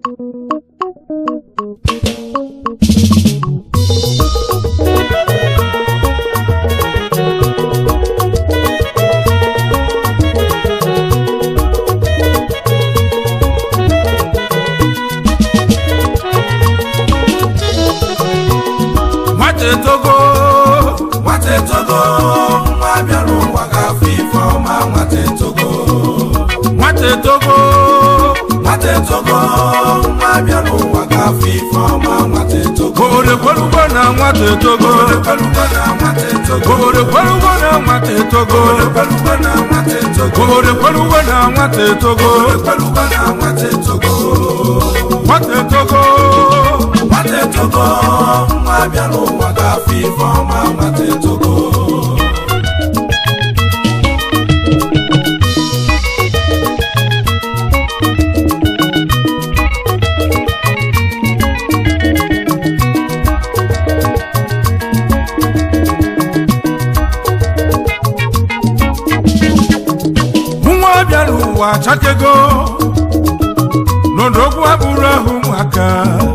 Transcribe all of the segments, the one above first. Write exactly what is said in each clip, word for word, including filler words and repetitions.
Chakego Nodogwa Burahu Maka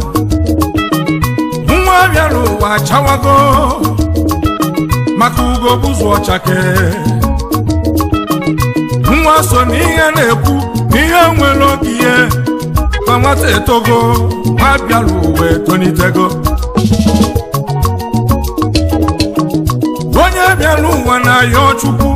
Nwa Bialu wa Chawago Makugo Buzwa Chake Nwa Soniya Neku Niya Mwelokie Mamate Togo Ma Bialu we Tonitego Wanya Bialu wana Yochuku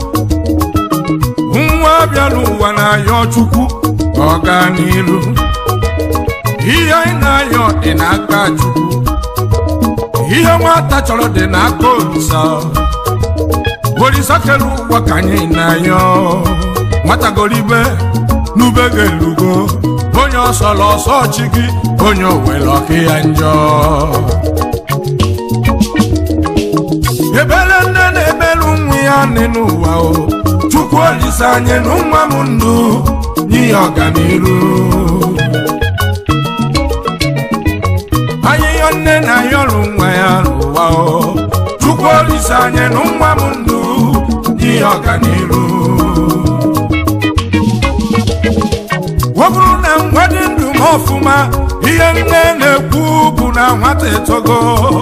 Nwa Bialu wana Yochuku Oganilu Iya ina yo inaka chuku Iya mata cholo denako lisa Golisa kelu wakanye ina yo Mata golibe nubege lugo Onyo solo so chiki Onyo weloki anjo Ebele nene ebelu mwiya nenu wao Chuku olisa nye numa mundu Ni Oganilu Ayiyonne na yoru nwa ya ruwa o Chukwu olisa nye nwa mundu Ni Oganilu Waburu na mwadi ndu mofuma Iye nne nekwu bu na nwata etogo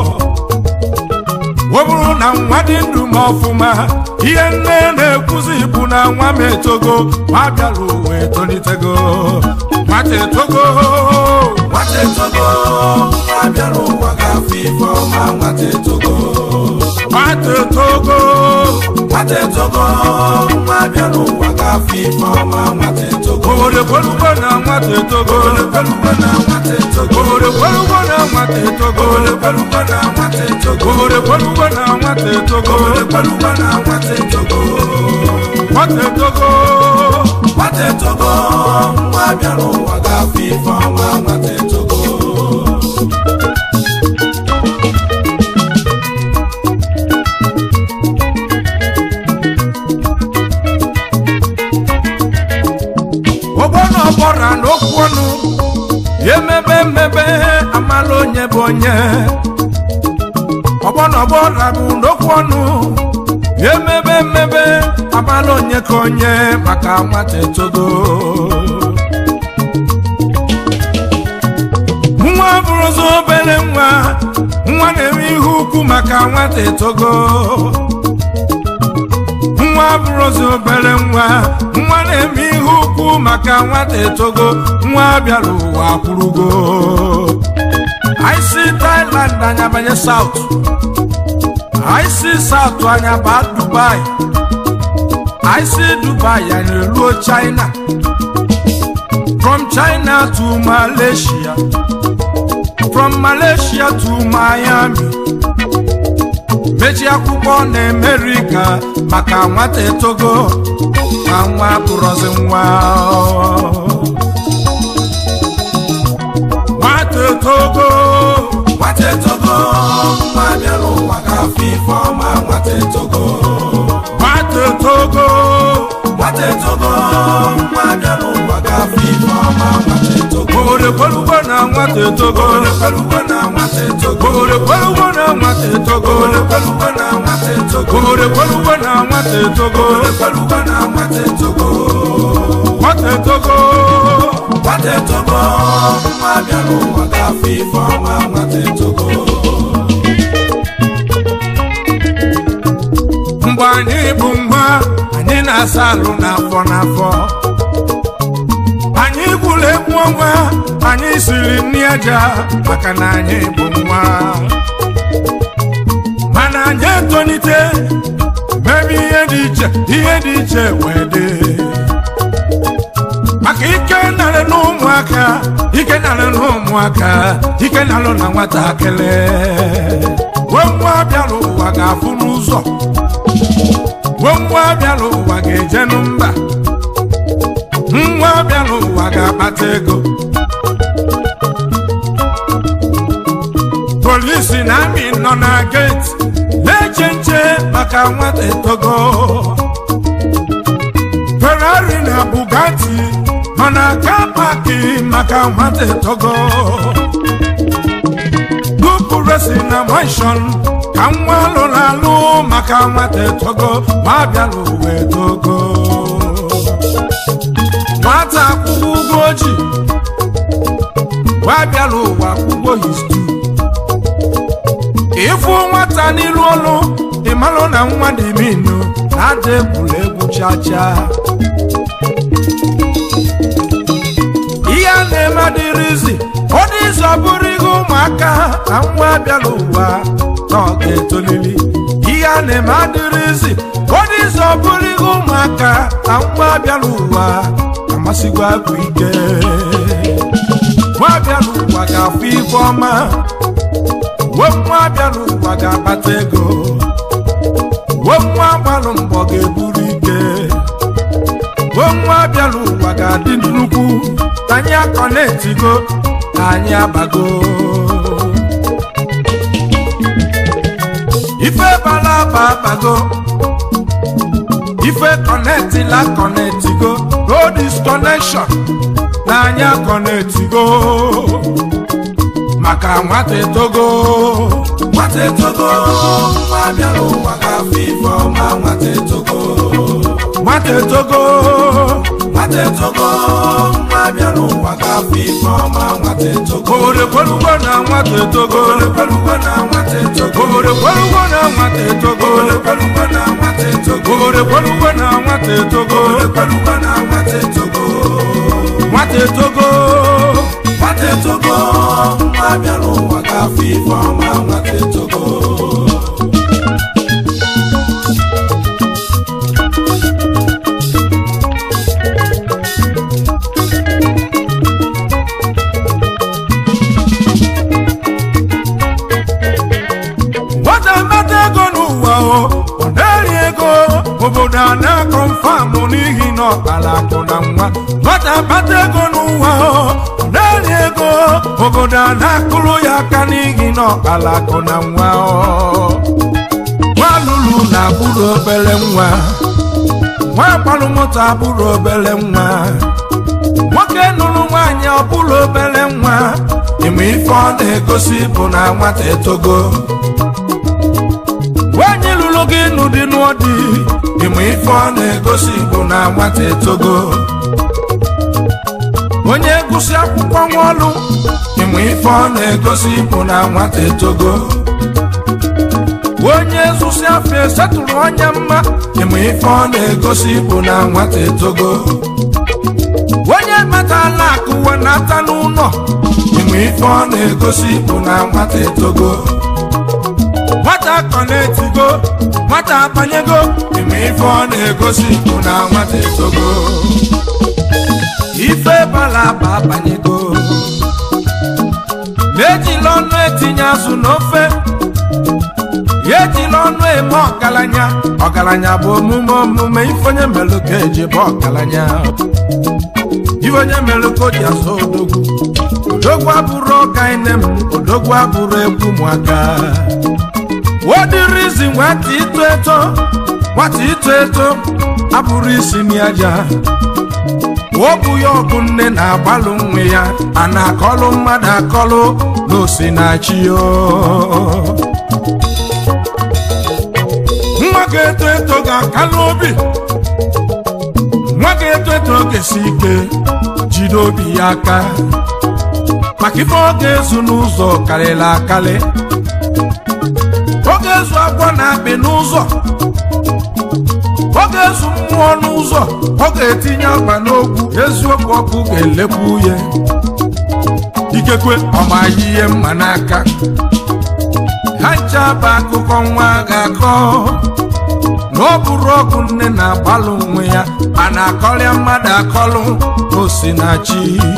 Waburu na mwadi ndu mofuma Iye nne nekwuzi bu na nwa metogo Wabialu we tonitego Nwata etogo Nwata etogo Wabialu wakafifo ma nwata etogo Nwata etogo Nwata etogo Wabialu wakafifo ma nwata etogo Ore kweluwa na nwata etogo Ore kweluwa na nwata etogo Ore kweluwa na nwata etogo Ore kweluwa na nwata etogo Ore kweluwa na nwata etogo Ore kweluwa na nwata etogo Nwata etogo Nwata etogo Wabialu wakafifo ma nwata etogo Obono bora n'okwonu Yemebe mebe amalo nye bonye Obono bora bu n'okwonu Yemebe mebe amalo nye konye Maka nwata etogo Nwa burozo obele nwa Nwa na-eme ihe ukwu maka nwata etogo Nwa burozo obele nwa Nwa na-eme ihe ukwu maka nwata etogo Nwa Bialu wa kwurugo I see Thailand anya banye South I see South anya ba Dubai I see Dubai anya luo China From China to Malaysia From Malaysia to Miami Mechi akwụkwọ na America Maka nwata etogo Ma nwa burozi nwa Nwata etogo Nwata etogo Ma Bialu wakafifo ma nwata etogo Nwata etogo Nwata etogo Ma Bialu wakafifo ma nwata etogo Ore kweluwa na nwata etogo Ore kweluwa na nwata etogo Ore kweluwa na nwata etogo Ore kweluwa na nwata etogo Ore kweluwa na nwata etogo Ore kweluwa na nwata etogo Nwata etogo Nwata etogo Ma ifeọma nwata etogo mgbe anyị bụ nwa anyị na-asa alụ n'afọ n'afọ anyị gwụrụ egwu ọnwa anyị siri nri aja maka na anyị bụ nwa mana anyị etonite mebe ihe dị iche ihe dị iche wee dị maka ike narị n'ụmụaka ike narị n'ụmụaka ike narị na nwatakịrị wee nwa bịara ụwa ga-afụ n'ụzọ wee nwa bịara ụwa ga-eje n'mba nwa bịara ụwa ga-akpata ego polisi na amị nọ na geti na-eche nche maka nwata etogo Ferrari na Bugatti nọ na kapaki maka nwata etogo dupu resi na mansion ka nwa lụrụ alụ maka nwata etogo ma bịara ụwa etogo nwata akwụkwọ ụgwọ ojii wa bịara ụwa akwụkwọ histu ifu nwata n'ilu ọlụ ịmalụ na nwa dị minu na-ada egwuru egwu chacha ihe a na-eme adịrịzi ọ dị izu ọbụrụ ihe ụmụaka na nwa bịara ụwa na ọ ga-etolili ihe a na-eme adịrịzi ọ dị izu ọbụrụ ihe ụmụaka na nwa bịara ụwa amasịgwa bụ ike nwa bịara ụwa ga-afụ ife ọma nwa bịara ụwa ga-akpata ego nwa gbalụ mbọ ga-eburu ike nwa bịara ụwa ga-adị nnukwu anyị akọ na-etigo na anyị abago ife bala aba abago ife kọnetila kọnetigo road is connection na anyị akọ na-etigo maka nwata etogo nwata etogo nwa bịara ụwa ga-afụ ifeọma nwata etogo nwata etogo nwata etogo nwa bịara ụwa ga-afụ ifeọma nwata etogo orekwelugo na nwata etogo orekwelugo na nwata etogo orekwelugo na nwata etogo orekwelugo na nwata etogo orekwelugo na nwata etogo orekwelugo na nwata etogo nwata etogo nwata etogo nwa bịara ụwa ga-afụ ifeọma nwata etogo nwata mata ego n'ụwa ọ na-eri ego obodo a na-akọnfamụ n'ihi na ọkpara akụ na nwa nwata mata ego n'ụwa ọ na-eri ego obodo a na-akụrụ ya aka n'ihi na ọkpara akụ na nwa nwa lụrụ na abụrụ obere nwa nwa gbalụ moto abụrụ obere nwa nwoke nụrụ nwaanyị ọ bụrụ obere nwa ime ife ọ na-egosi bụ na nwata etogo nwanyị lụrụ gị n'ụdị n'ụdị ime ife ọ na-egosi bụ na nwata etogo onye gụsị akwụkwọ nwaọlụ ime ife ọ na-egosi bụ na nwata etogo onye zụsị afọ esetụrụ onye mma ime ife ọ na-egosi bụ na nwata etogo onye metala akụwa na-ata n'ụlọ ime ife ọ na-egosi bụ na nwata etogo nwata kọnetigo nwata abanyego ime ife ọ na-egosi bụ na nwata etogo ife balaba abanyego na-ejila ọnụ etinye azụ n'ofe ya ejila ọnụ eme ọgaranya ọgaranya bụ omume omume ife onye melụ ka eji bụ ọgaranya ife onye melụ ka o ji azụ odogwu odogwu abụrụ ọgainem odogwu abụrụ egwu ụmụaka wodirizi nwata ito eto nwata ito eto abụrụ isi n'aja wọbụ ya ọgụ nne na-agbalụ nwe ya a na-akọlụ mmadụ akọlụ n'osi na-achị yo nwa ga-eto eto ga-akalụ obi nwa ga-eto eto ga-esi ike jide obi ya aka maka ife ọ ga-ezu n'ụzọ karịrị akarị ọ ga-ezu agwọ na-akpị n'ụzọ ọ ga-ezu mmụọ n'ụzọ ọ ga-etinye akpa n'okwu eziokwu ọkụ ga-elekwu ya ikekwe ọmaghị ihe mma n'aka ha ncha bụ akụkọ nwa ga-akọ na ọ bụrụ ọgụ nne na-agbalụ onwe ya a na-akọrịa mmadụ akọlụ n'osinachi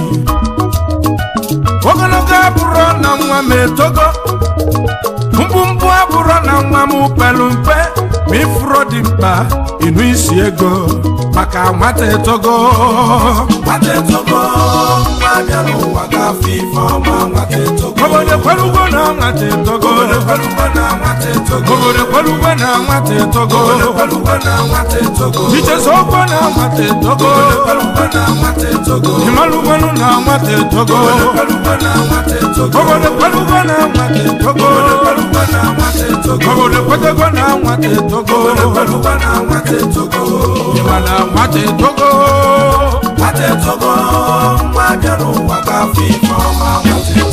ogologo abụrụ na nwa m etogo mgbumgbu abụrụ na nwa m pelu mpe ma ifuru dị mkpa ịnụ isi ego maka nwata etogo nwata etogo nwa bịa n'ụwa gafe ife ọma nwata etogo obodo kwelugo na nwata etogo obodo kwelugo na nwata etogo obodo kwelugo na nwata etogo obodo kwelugo na nwata etogo icheso okwo na nwata etogo obodo kwelugo na nwata etogo imalugonu na nwata etogo obodo kwelugo na nwata etogo obodo kwelugo na nwata etogo obodo kwelugo na nwata etogo obodo kwelugo na nwata etogo obodo kwelugo na nwata etogo imana nwata etogo nwata etogo nwa bịa n'ụwa gafe ife ọma nwata